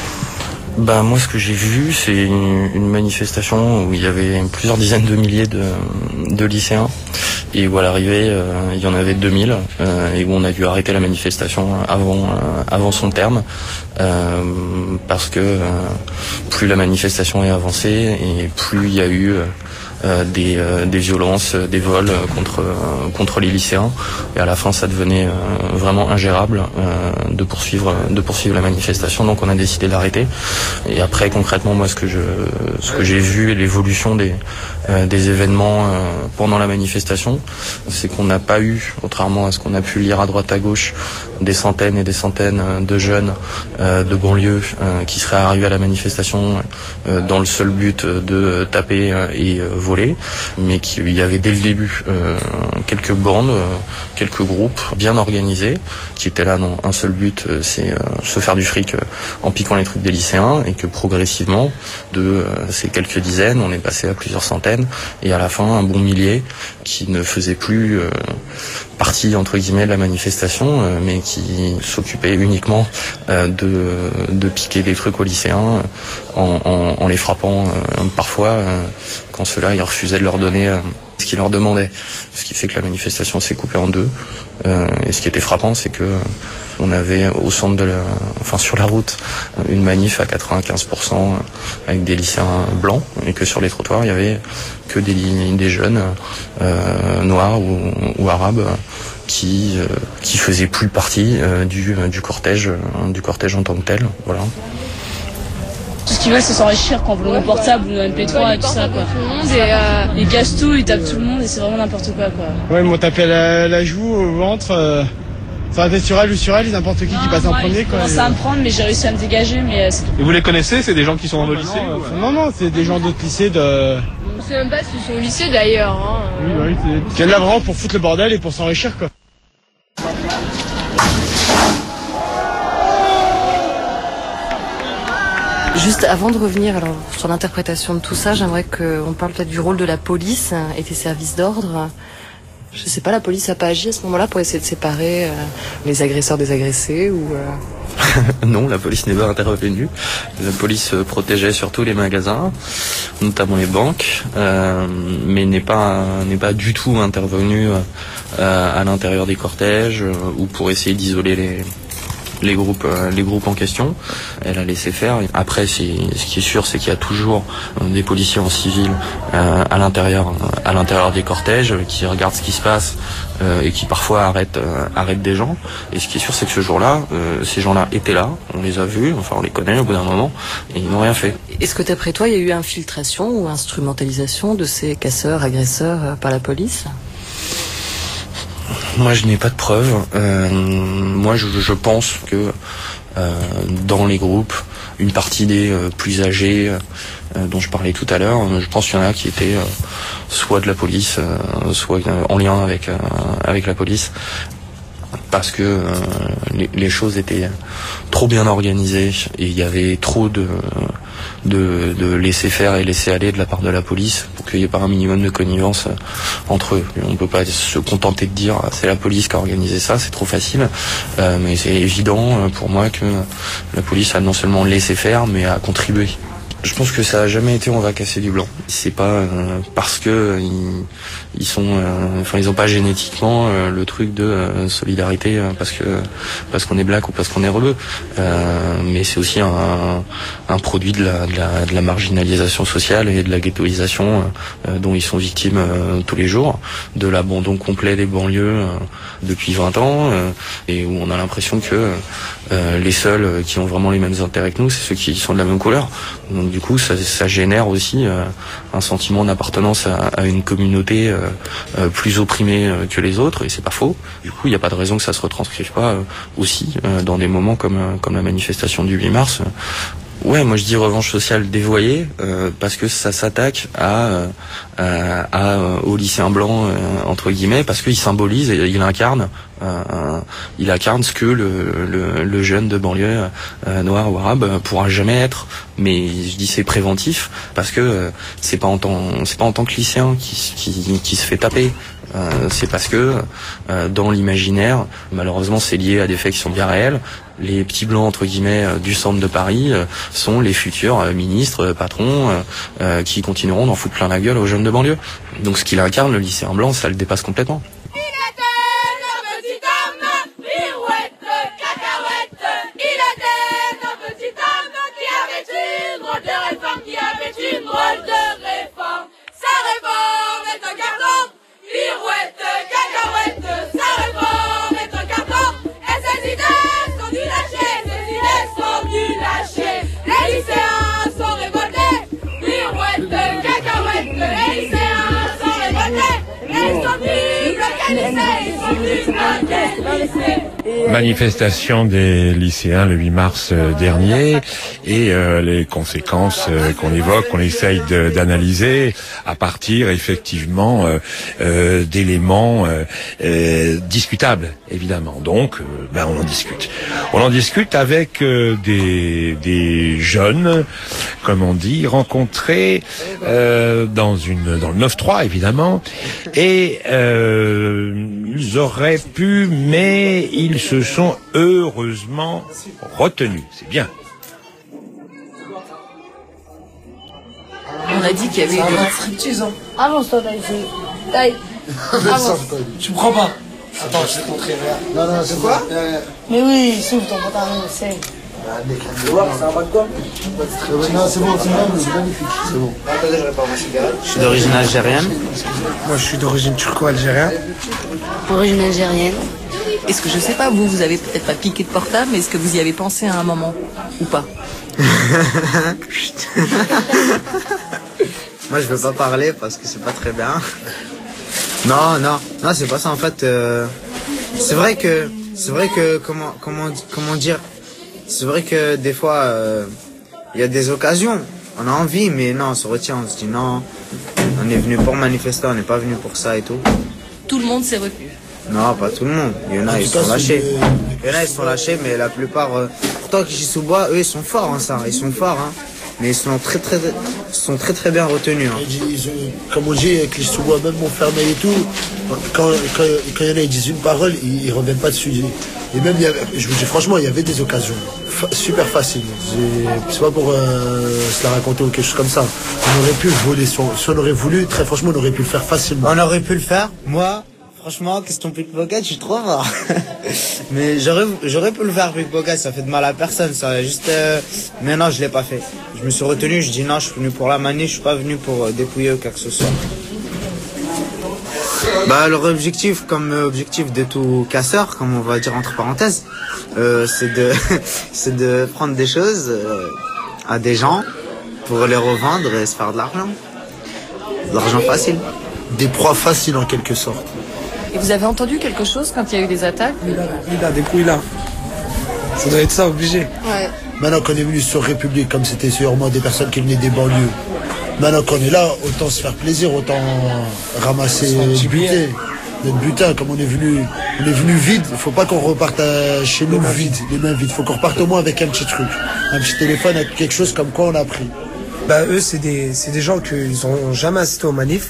Bah moi, ce que j'ai vu, c'est une, une manifestation où il y avait plusieurs dizaines de milliers de, de lycéens, et où à l'arrivée, euh, il y en avait deux mille, euh, et où on a dû arrêter la manifestation avant, euh, avant son terme, euh, parce que euh, plus la manifestation est avancée, et plus il y a eu euh, des, euh, des violences, des vols contre, euh, contre les lycéens, et à la fin, ça devenait euh, vraiment ingérable euh, de poursuivre, de poursuivre la manifestation. Donc on a décidé d'arrêter. Et après, concrètement, moi, ce que je, ce que j'ai vu, l'évolution des, euh, des événements euh, pendant la manifestation, c'est qu'on n'a pas eu, contrairement à ce qu'on a pu lire à droite à gauche, des centaines et des centaines de jeunes euh, de banlieue euh, qui seraient arrivés à la manifestation euh, dans le seul but de taper euh, et euh, voler, mais qu'il y avait dès le début euh, quelques bandes, euh, quelques groupes bien organisés, qui étaient là dans un seul but, euh, c'est euh, se faire du fric euh, en piquant les trucs des lycéens, et que progressivement, de euh, ces quelques dizaines, on est passé à plusieurs centaines, et à la fin, un bon millier qui ne faisait plus euh, partie, entre guillemets, de la manifestation, euh, mais qui s'occupait uniquement euh, de, de piquer des trucs aux lycéens, en, en, en les frappant euh, parfois, euh, quand ceux-là, ils refusaient de leur donner euh, ce qu'ils leur demandaient. Ce qui fait que la manifestation s'est coupée en deux. Euh, et ce qui était frappant, c'est que on avait au centre de la, enfin sur la route, une manif à quatre-vingt-quinze pour cent avec des lycéens blancs, et que sur les trottoirs, il y avait que des, des jeunes euh, noirs ou, ou arabes qui euh, qui faisaient plus partie euh, du du cortège euh, du cortège en tant que tel. Voilà. Tout ce qu'ils veulent, c'est s'enrichir, quand on veut le portable ou le M P trois et tout ça, quoi. Et, euh, ils gâchent tout, ils tapent tout le monde, et c'est vraiment n'importe quoi, quoi. Ouais, ils m'ont tapé la, la joue, au ventre. Euh, ça aurait été sur elle ou sur elle, n'importe qui non, qui passe en premier, quoi. Ils commençaient à me prendre, mais j'ai réussi à me dégager, mais... Euh, et vous les connaissez? C'est des gens qui sont dans le lycée? Non, euh, non, non, c'est des gens d'autres lycées de... On sait même pas s'ils sont au lycée, d'ailleurs, hein. Oui, oui, c'est... Qui viennent là vraiment pour foutre le bordel et pour s'enrichir, quoi. Juste avant de revenir alors sur l'interprétation de tout ça, j'aimerais qu'on parle peut-être du rôle de la police et des services d'ordre. Je sais pas, la police a pas agi à ce moment-là pour essayer de séparer euh, les agresseurs des agressés ou euh... Non, la police n'est pas intervenue. La police protégeait surtout les magasins, notamment les banques, euh, mais n'est pas n'est pas du tout intervenue euh, à l'intérieur des cortèges euh, ou pour essayer d'isoler les les groupes euh, les groupes en question. Elle a laissé faire. Après, c'est, ce qui est sûr, c'est qu'il y a toujours euh, des policiers en civil euh, à l'intérieur à l'intérieur des cortèges euh, qui regardent ce qui se passe euh, et qui parfois arrêtent euh, arrêtent des gens. Et ce qui est sûr, c'est que ce jour-là, euh, ces gens-là étaient là, on les a vus, enfin on les connaît au bout d'un moment, et ils n'ont rien fait. Est-ce que d'après toi, il y a eu infiltration ou instrumentalisation de ces casseurs, agresseurs euh, par la police ? Moi, je n'ai pas de preuves. Euh, moi, je, je pense que euh, dans les groupes, une partie des euh, plus âgés euh, dont je parlais tout à l'heure, je pense qu'il y en a qui étaient euh, soit de la police, euh, soit euh, en lien avec euh, avec la police, parce que euh, les, les choses étaient trop bien organisées et il y avait trop de de, de laisser faire et laisser aller de la part de la police pour qu'il n'y ait pas un minimum de connivence entre eux. On ne peut pas se contenter de dire c'est la police qui a organisé ça, c'est trop facile, euh, mais c'est évident pour moi que la police a non seulement laissé faire mais a contribué. Je pense que ça a jamais été on va casser du blanc. C'est pas euh, parce que ils, ils sont, euh, enfin ils ont pas génétiquement euh, le truc de euh, solidarité euh, parce que parce qu'on est black ou parce qu'on est rebeu. Euh, mais c'est aussi un, un produit de la, de la de la marginalisation sociale et de la ghettoisation euh, dont ils sont victimes euh, tous les jours, de l'abandon complet des banlieues euh, depuis vingt ans euh, et où on a l'impression que euh, les seuls qui ont vraiment les mêmes intérêts que nous, c'est ceux qui sont de la même couleur. Donc du coup, ça, ça génère aussi euh, un sentiment d'appartenance à, à une communauté euh, euh, plus opprimée euh, que les autres, et c'est pas faux. Du coup, il n'y a pas de raison que ça se retranscrive pas euh, aussi euh, dans des moments comme euh, comme la manifestation du huit mars. Ouais, moi je dis revanche sociale dévoyée euh, parce que ça s'attaque à, euh, à, à aux lycéens blancs euh, entre guillemets parce qu'il symbolise et il incarne euh, euh, il incarne ce que le, le, le jeune de banlieue euh, noir ou arabe euh, pourra jamais être. Mais je dis c'est préventif parce que euh, c'est pas en tant c'est pas en tant que lycéen qui qui, qui se fait taper. Euh, c'est parce que euh, dans l'imaginaire, malheureusement c'est lié à des faits qui sont bien réels. Les petits blancs entre guillemets euh, du centre de Paris euh, sont les futurs euh, ministres, euh, patrons euh, euh, qui continueront d'en foutre plein la gueule aux jeunes de banlieue. Donc ce qu'il incarne, le lycéen blanc, ça le dépasse complètement. Manifestation des lycéens le huit mars dernier et euh, les conséquences euh, qu'on évoque, qu'on essaye de, d'analyser à partir effectivement euh, euh, d'éléments euh, euh, discutables évidemment. Donc euh, ben on en discute. On en discute avec euh, des, des jeunes, comme on dit, rencontrés euh, dans une dans le neuf trois évidemment et euh, ils auraient pu mais ils se sont heureusement retenus. C'est bien. On a dit qu'il y avait une striptease. Avance-toi, Daïs. Tu me prends pas. Attends, je vais te montrer. Non, non, c'est quoi? Mais oui, s'ouvre ton pantalon, c'est. C'est un bas de gomme. Non, c'est bon, c'est bon, c'est magnifique. C'est bon. Je suis d'origine algérienne. Moi, je suis d'origine turco-algérienne. Origine algérienne. Est-ce que je sais pas, vous, vous avez peut-être pas piqué de portable, mais est-ce que vous y avez pensé à un moment? Ou pas? Moi, je veux pas parler parce que c'est pas très bien. Non, non, non, c'est pas ça. En fait, euh, c'est vrai que, c'est vrai que, comment, comment, comment dire, c'est vrai que des fois, il euh, y a des occasions. On a envie, mais non, on se retient. On se dit non, on est venu pour manifester, on n'est pas venu pour ça et tout. Tout le monde s'est retenu. Non, pas tout le monde. Il y en a, ils sont lâchés. Il y en a, ils sont lâchés, mais la plupart, euh, pourtant, Kishizuba, eux, ils sont forts, hein, ça. Ils sont forts, hein. Mais ils sont très, très, sont très, très bien retenus, hein. Ils, ils, comme on dit, Kishizuba, même mon fermé et tout, quand, quand, quand il y en a, ils disent une parole, ils, ils reviennent pas dessus. Et même, il y avait, je vous dis franchement, il y avait des occasions fa super faciles. C'est pas pour euh, se la raconter ou quelque chose comme ça. On aurait pu voler, si on, si on aurait voulu, très franchement, on aurait pu le faire facilement. On aurait pu le faire, moi. Franchement, question pickpocket, je suis trop fort. Mais j'aurais, j'aurais pu le faire pickpocket, ça fait de mal à personne, ça. Juste, euh... mais non, je l'ai pas fait. Je me suis retenu, je dis non, je suis venu pour la manif, je suis pas venu pour euh, dépouiller ou quoi que ce soit. Bah, leur objectif, comme objectif de tout casseur, comme on va dire entre parenthèses, euh, c'est de, c'est de prendre des choses euh, à des gens pour les revendre et se faire de l'argent. De l'argent facile. Des proies faciles en quelque sorte. Et vous avez entendu quelque chose quand il y a eu des attaques? Oui, là, oui, là, des couilles là. Ça doit être ça, obligé. Ouais. Maintenant qu'on est venu sur République, comme c'était sûrement des personnes qui venaient des banlieues, maintenant qu'on est là, autant se faire plaisir, autant ramasser du buté. notre butin. Comme on est venu, on est venu vide, il faut pas qu'on reparte à, chez nous vide, les mains vides. Il faut qu'on reparte au moins avec un petit truc, un petit téléphone, avec quelque chose comme quoi on a pris. Bah eux, c'est des, c'est des gens qui n'ont jamais assisté aux manifs,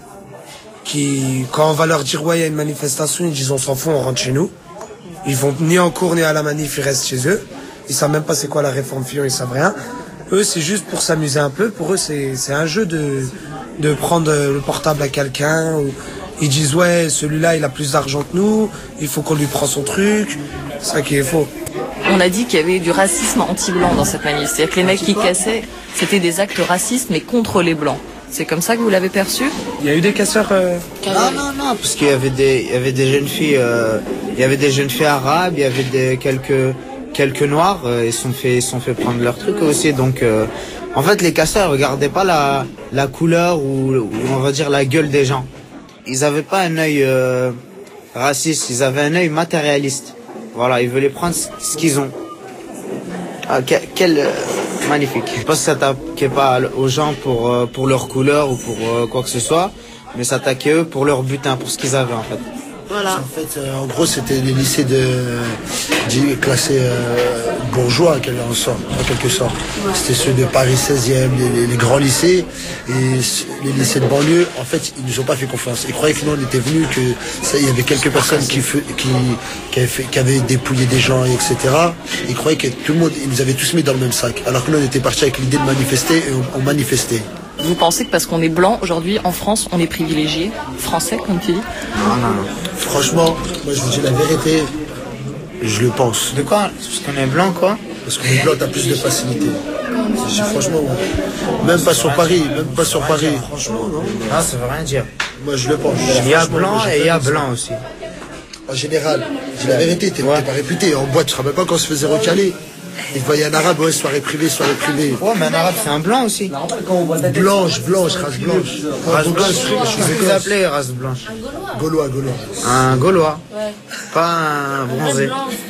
qui, quand on va leur dire ouais, il y a une manifestation, ils disent on s'en fout, on rentre chez nous. Ils vont ni en cours ni à la manif, ils restent chez eux. Ils savent même pas c'est quoi la réforme Fillon, ils savent rien. Eux, c'est juste pour s'amuser un peu. Pour eux, c'est, c'est un jeu de, de prendre le portable à quelqu'un. Ou ils disent ouais, celui-là, il a plus d'argent que nous. Il faut qu'on lui prenne son truc. C'est ça qui est faux. On a dit qu'il y avait du racisme anti-blanc dans cette manif. C'est-à-dire que les mecs qui cassaient, c'était des actes racistes, mais contre les blancs. C'est comme ça que vous l'avez perçu? Il y a eu des casseurs euh... Non, non, non, parce qu'il y avait des, il y avait des jeunes filles, euh, il y avait des jeunes filles arabes, il y avait des quelques quelques noirs, euh, ils sont fait, ils sont fait prendre leur truc aussi. Donc, euh, en fait, les casseurs regardaient pas la la couleur ou, ou on va dire la gueule des gens. Ils avaient pas un œil euh, raciste, ils avaient un œil matérialiste. Voilà, ils voulaient prendre ce qu'ils ont. Ah, quel, quel euh, magnifique. Je pense que ça s'attaquait pas aux gens pour euh, pour leur couleur ou pour euh, quoi que ce soit, mais s'attaquait eux pour leur butin, pour ce qu'ils avaient en fait. Voilà. En fait, euh, en gros, c'était les lycées de, de classés euh, bourgeois, en quelque sorte. En quelque sorte. Ouais. C'était ceux de Paris seizième, les, les, les grands lycées. Et les lycées de banlieue, en fait, ils nous ont pas fait confiance. Ils croyaient que nous, on était venus, que ça, il y avait quelques personnes qui, qui, qui, avaient fait, qui avaient dépouillé des gens, et cetera. Ils croyaient que tout le monde, ils nous avaient tous mis dans le même sac. Alors que nous, on était partis avec l'idée de manifester et on, on manifestait. Vous pensez que parce qu'on est blanc, aujourd'hui, en France, on est privilégié? Français, comme tu dis? Non, non, non. Franchement, moi je vous dis la vérité, je le pense. De quoi? Parce qu'on est blanc, quoi? Parce qu'on est blanc, t'as plus de facilité. Je dis franchement, même pas sur Paris, même pas sur Paris. Franchement, non. Non, ça veut rien dire. Moi je le pense. Il y a blanc et il y a blanc aussi. En général, je dis la vérité, t'es ouais. pas réputé. En boîte, tu te rappelles pas quand on se faisait recaler? Il voyait un arabe, ouais, soirée privée, soirée privée. Ouais, mais un arabe, c'est un blanc aussi. Blanche, blanche, race blanche. Race blanche, je vais vous appeler race blanche. Gaulois, Gaulois. Un Gaulois. Ouais. Pas un bronzé.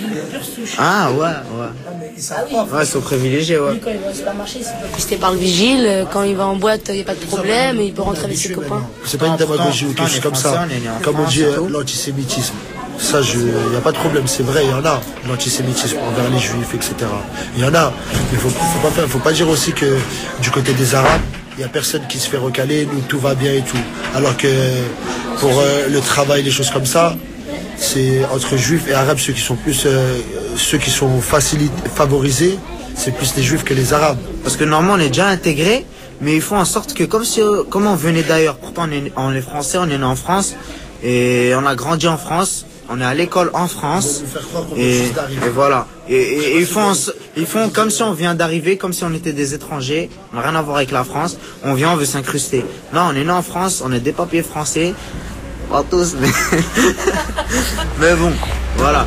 Ah, ouais, ouais. Ouais, ils sont privilégiés, ouais. Lui, quand il va au supermarché, c'est pas pisté par le vigile. Quand il va en boîte, il n'y a pas de problème. Il peut rentrer avec ses copains. C'est pas une démagogie ou quelque chose comme ça. Comme on dit, l'antisémitisme. Ça, il n'y a pas de problème, c'est vrai, il y en a, l'antisémitisme envers les juifs, et cetera. Il y en a, mais il faut, faut pas faire, faut pas dire aussi que du côté des Arabes, il n'y a personne qui se fait recaler, nous tout va bien et tout. Alors que pour euh, le travail, les choses comme ça, c'est entre juifs et arabes, ceux qui sont plus, euh, ceux qui sont facilit- favorisés, c'est plus les juifs que les arabes. Parce que normalement on est déjà intégrés, mais ils font en sorte que comme si, comme on venait d'ailleurs, pourtant on est, on est français, on est né en France, et on a grandi en France. On est à l'école en France et, et voilà. Et, et, et ils font, ils font comme si on vient d'arriver, comme si on était des étrangers. On n'a rien à voir avec la France. On vient, on veut s'incruster. Non, on est né en France, on est des papiers français. Pas tous, mais mais bon, voilà.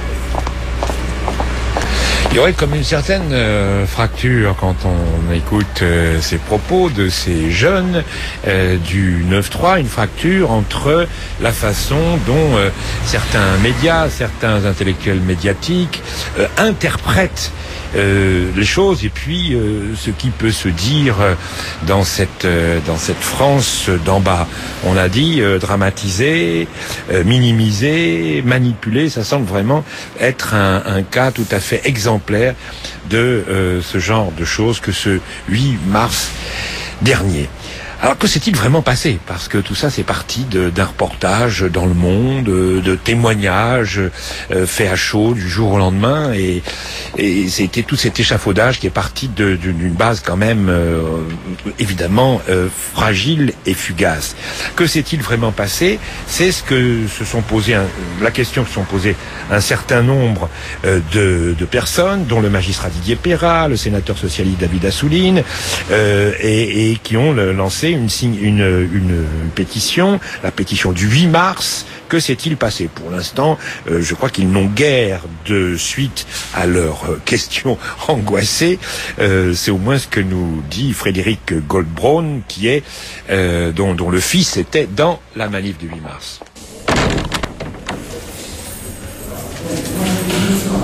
Il y aurait comme une certaine euh, fracture quand on écoute euh, ces propos de ces jeunes euh, du neuf trois, une fracture entre la façon dont euh, certains médias, certains intellectuels médiatiques euh, interprètent euh, les choses et puis euh, ce qui peut se dire dans cette euh, dans cette France d'en bas. On a dit euh, dramatiser, euh, minimiser, manipuler, ça semble vraiment être un, un cas tout à fait exemplaire de euh, ce genre de choses que ce huit mars dernier. Alors que s'est-il vraiment passé? Parce que tout ça c'est parti de, d'un reportage dans Le Monde, de, de témoignages euh, faits à chaud du jour au lendemain, et, et c'était tout cet échafaudage qui est parti de, d'une base quand même euh, évidemment euh, fragile et fugace. Que s'est-il vraiment passé? C'est ce que se sont posé un, la question que se sont posées un certain nombre euh, de, de personnes, dont le magistrat Didier Perrat, le sénateur socialiste David Assouline, euh, et, et qui ont le, lancé Une, une, une, une pétition, la pétition du huit mars. Que s'est-il passé? Pour l'instant, euh, je crois qu'ils n'ont guère de suite à leurs euh, questions angoissées. Euh, c'est au moins ce que nous dit Frédéric Goldbraun, qui est euh, dont, dont le fils était dans la manif du huit mars.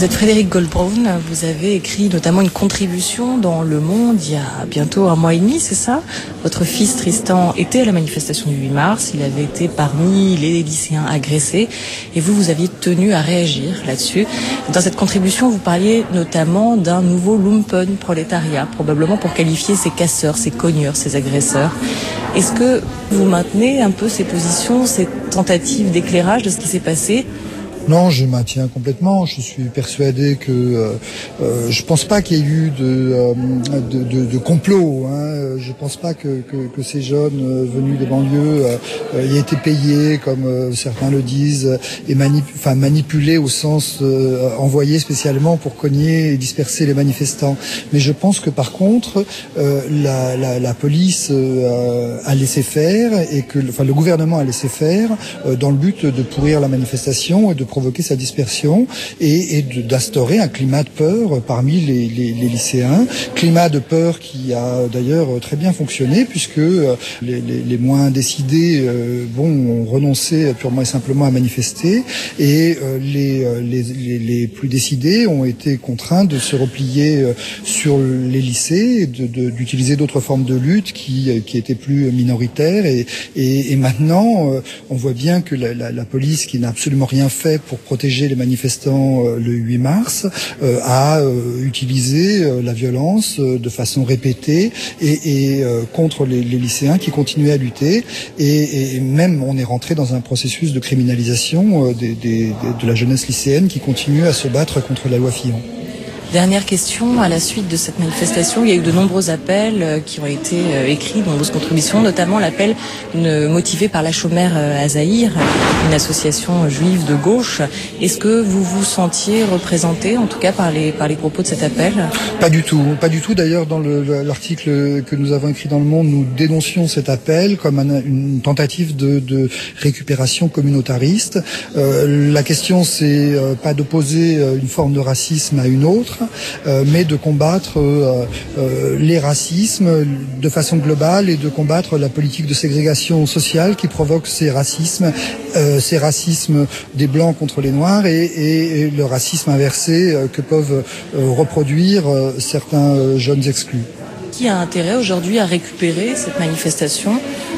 Vous êtes Frédéric Goldbraun, vous avez écrit notamment une contribution dans Le Monde il y a bientôt un mois et demi, c'est ça? Votre fils Tristan était à la manifestation du huit mars, il avait été parmi les lycéens agressés et vous, vous aviez tenu à réagir là-dessus. Dans cette contribution, vous parliez notamment d'un nouveau lumpen prolétariat, probablement pour qualifier ces casseurs, ces cogneurs, ces agresseurs. Est-ce que vous maintenez un peu ces positions, ces tentatives d'éclairage de ce qui s'est passé? Non, je maintiens complètement. Je suis persuadé que euh, euh, je pense pas qu'il y ait eu de, euh, de, de, de complot. Hein. Je pense pas que, que, que ces jeunes euh, venus des banlieues euh, aient été payés, comme euh, certains le disent, et manip enfin, manipulés au sens euh, envoyés spécialement pour cogner et disperser les manifestants. Mais je pense que par contre, euh, la, la, la police euh, a laissé faire et que, enfin, le gouvernement a laissé faire euh, dans le but de pourrir la manifestation et de provoquer sa dispersion et, et d'instaurer un climat de peur parmi les, les, les lycéens. Climat de peur qui a d'ailleurs très bien fonctionné puisque les, les, les moins décidés euh, bon, ont renoncé purement et simplement à manifester et euh, les, les, les, les plus décidés ont été contraints de se replier sur les lycées et d'utiliser d'autres formes de lutte qui, qui étaient plus minoritaires et, et, et maintenant euh, on voit bien que la, la, la police qui n'a absolument rien fait pour protéger les manifestants euh, le huit mars, euh, a euh, utilisé euh, la violence euh, de façon répétée et, et euh, contre les, les lycéens qui continuaient à lutter et, et même on est rentré dans un processus de criminalisation euh, des, des, des, de la jeunesse lycéenne qui continue à se battre contre la loi Fillon. Dernière question, à la suite de cette manifestation, il y a eu de nombreux appels qui ont été écrits, de nombreuses contributions, notamment l'appel motivé par la chômère Azaïr, une association juive de gauche. Est-ce que vous vous sentiez représenté, en tout cas par les, par les propos de cet appel? Pas du tout, pas du tout. D'ailleurs, dans l'article que nous avons écrit dans Le Monde, nous dénoncions cet appel comme un, une tentative de, de récupération communautariste. Euh, la question, c'est euh, pas d'opposer une forme de racisme à une autre, Euh, mais de combattre euh, euh, les racismes de façon globale et de combattre la politique de ségrégation sociale qui provoque ces racismes, euh, ces racismes des blancs contre les noirs et, et, et le racisme inversé euh, que peuvent euh, reproduire euh, certains euh, jeunes exclus. Qui a intérêt aujourd'hui à récupérer cette manifestation ?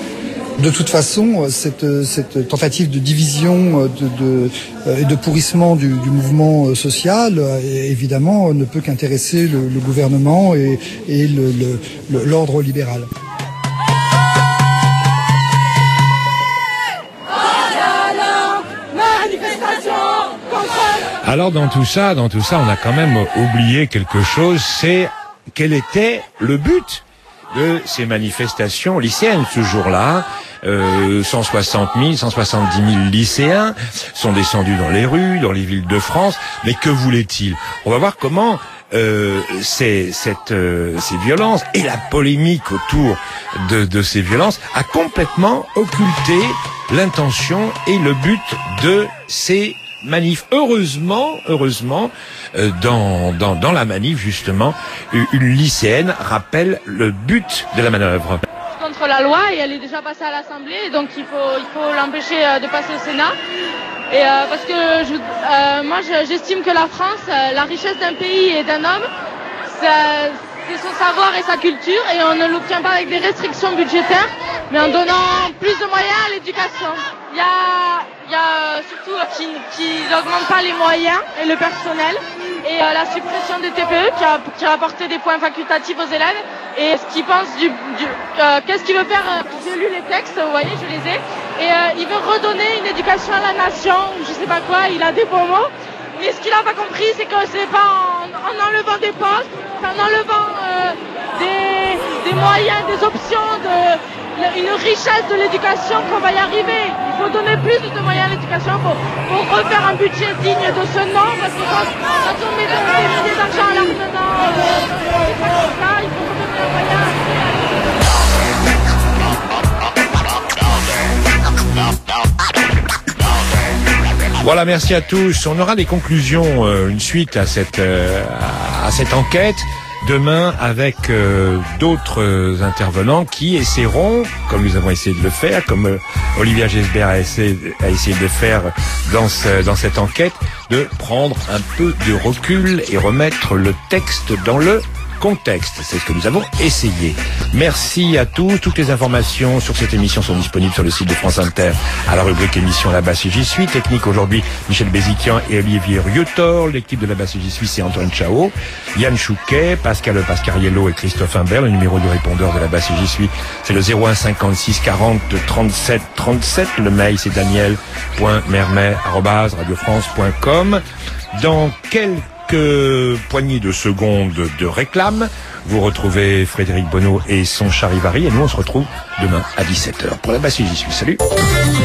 De toute façon, cette, cette tentative de division de, de, et de pourrissement du, du mouvement social, évidemment, ne peut qu'intéresser le, le gouvernement et, et l'ordre libéral. Alors dans tout ça, dans tout ça, on a quand même oublié quelque chose, c'est quel était le but de ces manifestations lycéennes ce jour-là. Euh, cent soixante mille, cent soixante-dix mille lycéens sont descendus dans les rues, dans les villes de France. Mais que voulaient-ils? On va voir comment euh, ces, cette, euh, ces violences et la polémique autour de, de ces violences a complètement occulté l'intention et le but de ces manif. Heureusement, heureusement, euh, dans, dans, dans la manif, justement, une lycéenne rappelle le but de la manœuvre. Contre la loi et elle est déjà passée à l'Assemblée, donc il faut, il faut l'empêcher euh, de passer au Sénat. Et euh, parce que je, euh, moi j'estime que la France, euh, la richesse d'un pays et d'un homme, c'est son savoir et sa culture, et on ne l'obtient pas avec des restrictions budgétaires, mais en donnant plus de moyens à l'éducation. Il y a, il y a surtout qui, qui n'augmentent pas les moyens et le personnel, et euh, la suppression des T P E qui a, qui a apporté des points facultatifs aux élèves, et ce qu'il pense du, du euh, qu'est-ce qu'il veut faire. euh, J'ai lu les textes, vous voyez, je les ai, et euh, il veut redonner une éducation à la nation, je sais pas quoi, il a des beaux mots. Mais ce qu'il n'a pas compris, c'est que c'est pas en, en enlevant des postes, en enlevant euh, des, des moyens, des options, de, le, une richesse de l'éducation qu'on va y arriver. Il faut donner plus de moyens à l'éducation pour, pour refaire un budget digne de ce nom, parce que quand, quand on met des milliers d'argent à l'armement, euh, il faut redonner un moyen à Voilà, merci à tous. On aura des conclusions, euh, une suite à cette euh, à cette enquête. demain avec euh, d'autres intervenants qui essaieront, comme nous avons essayé de le faire, comme euh, Olivia Gesbert a essayé, a essayé de le faire dans, ce, dans cette enquête, de prendre un peu de recul et remettre le texte dans le contexte. C'est ce que nous avons essayé. Merci à tous. Toutes les informations sur cette émission sont disponibles sur le site de France Inter à la rubrique émission La Basse J'y suis. Technique aujourd'hui, Michel Béziquian et Olivier Rieutort. L'équipe de La Basse J'y suis, c'est Antoine Chao, Yann Chouquet, Pascal Pascariello et Christophe Imbert. Le numéro du répondeur de La Basse J'y suis, c'est le zéro un cinquante-six quarante trente-sept trente-sept. Le mail, c'est daniel point mermet arobase radio france point com. Dans quelques Quelques poignées de secondes de réclame, vous retrouvez Frédéric Bonneau et son Charivari, et nous on se retrouve demain à dix-sept heures pour La Basse J'y suis. Salut.